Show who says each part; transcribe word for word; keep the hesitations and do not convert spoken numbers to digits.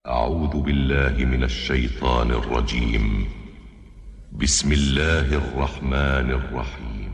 Speaker 1: أعوذ بالله من الشيطان الرجيم. بسم الله الرحمن الرحيم.